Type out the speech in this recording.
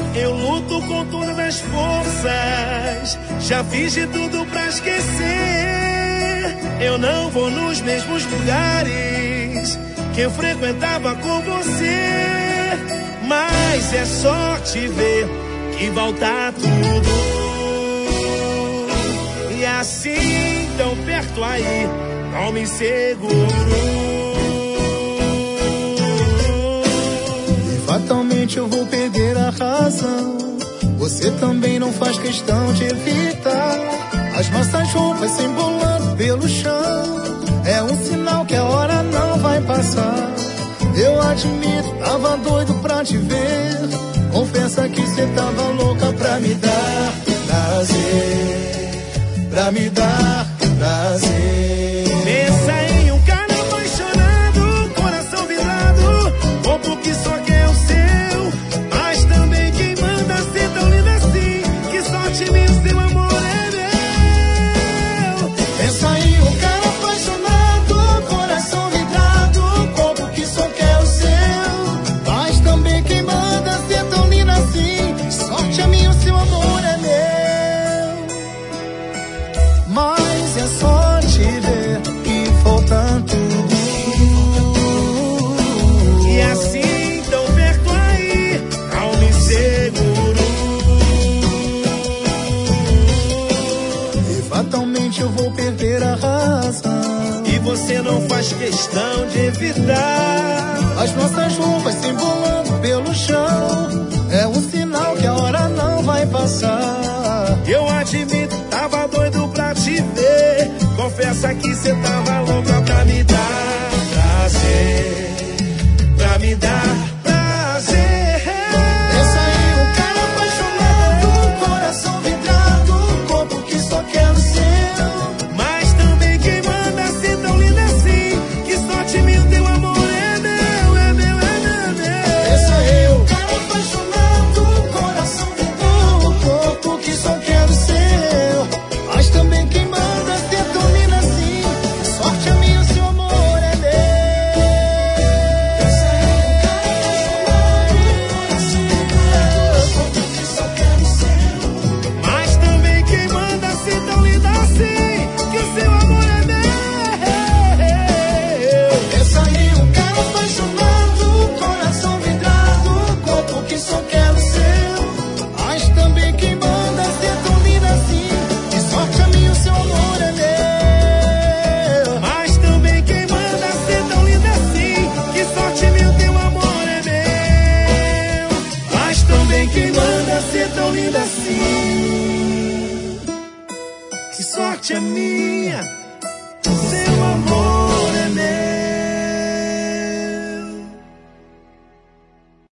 Eu luto com todas as forças, já fiz de tudo pra esquecer. Eu não vou nos mesmos lugares que eu frequentava com você, mas é só te ver que volta tudo. E assim, tão perto aí, não me seguro. Fatalmente eu vou perder a razão. Você também não faz questão de evitar. As nossas roupas se embolando pelo chão. É um sinal que a hora não vai passar. Eu admito, tava doido pra te ver. Confessa que cê tava louca pra me dar prazer, pra me dar prazer. Pensa em um cara apaixonado, coração virado, corpo que só quer o seu, mas também quem manda ser tão linda assim, que sorte minha, o seu amor é meu. Pensa em um cara apaixonado, coração vidrado, corpo que só quer o seu, mas também quem manda ser tão linda assim, sorte a minha, o seu amor é meu. Mas é só te ver que falta tudo. E assim, tão perto aí, não me seguro. E fatalmente eu vou perder a razão. E você não faz questão de evitar. As nossas roupas se embolando pelo chão. É um sinal que a hora não vai passar. Eu admito, tava doido pra te ver. Confessa que cê tava louca pra me dar prazer, pra me dar prazer. Pensa em um cara apaixonado, coração vidrado, corpo que só quer o seu, Mas também quem manda ser tão linda assim, que sorte minha, teu amor é meu, é meu, é meu, é meu. pensa em um cara apaixonado, coração vidrado, corpo que só quer o seu, mas também quem manda ser tão linda assim, sorte a minha, o seu amor é meu. Pensa em um cara apaixonado, corpo que só quer o seu, Mas também quem manda ser tão linda assim, que o seu amor é meu. pensa em um cara apaixonado, coração vidrado, corpo que só quer o seu, mas também quem manda ser tão linda assim, que sorte a minha, o seu amor é meu. Mas também quem manda ser tão linda assim, que sorte minha, teu amor é meu. Mas também quem manda ser tão linda assim, que sorte é minha, seu